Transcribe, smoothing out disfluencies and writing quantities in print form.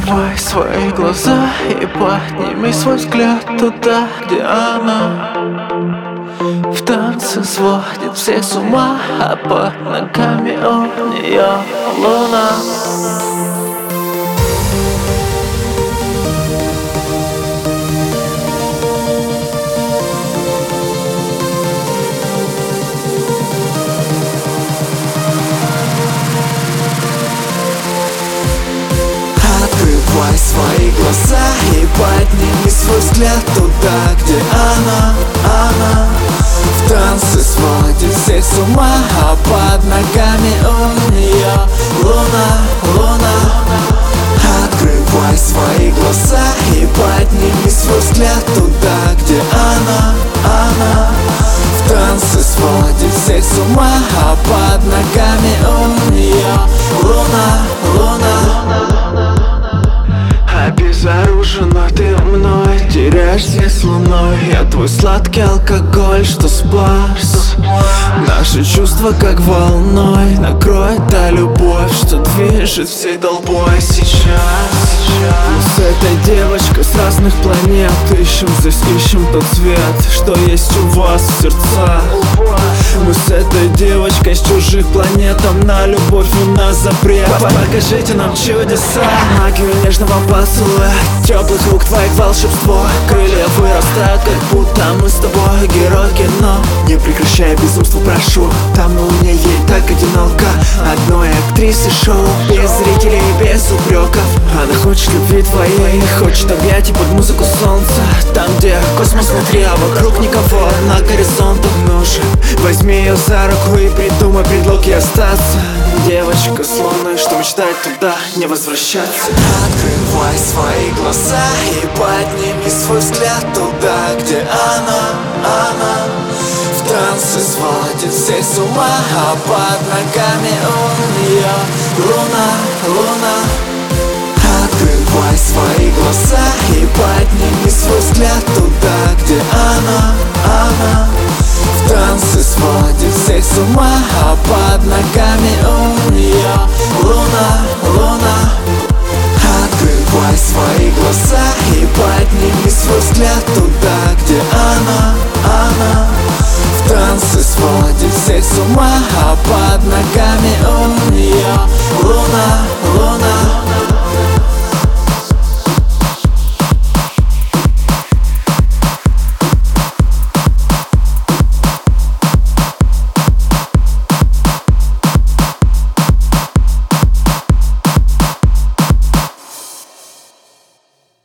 Открывай свои глаза и подними свой взгляд туда, где она в танце сводит всех с ума, а под ногами у нее луна. Открывай свои глаза и подними свой взгляд туда, где она в танце сводит всех с ума, а под ногами у нее луна. Открывай свои глаза и подними свой взгляд туда, где она в танце сводит всех с ума, а под ногами у нее луна. Обезоружена ты мной, теряешься с луной. Я твой сладкий алкоголь, что спас. Наши чувства как волной накроет та любовь, что движет всей толпой сейчас. Мы с этой девочкой с разных планет ищем тот цвет, что есть у вас в сердцах. Мы с этой девочкой с чужих планет, а на любовь у нас запрет. Покажите нам чудеса, магию нежного поцелуя, теплых рук твоих волшебство. Крылья вырастают, как будто мы с тобой герой кино. Не прекращай безумство, прошу, там у меня ей так одиноко. Одной актрисы шоу, без зрителей, без упреков. Она хочет любви твоей, хочет объятий под музыку солнца. Там, где космос внутри, а вокруг никого, на горизонтах нужен. Возьми ее за руку и придумай предлоги остаться. Девочка с луной, что мечтает туда не возвращаться. Открывай свои глаза и подними свой взгляд туда, где она в танце сводит всех с ума, а под ногами у нее луна. Открывай свои глаза и подними свой взгляд туда, где она в танце сводит всех с ума, а под ногами у нее луна. Открывай свои глаза и подними свой взгляд туда,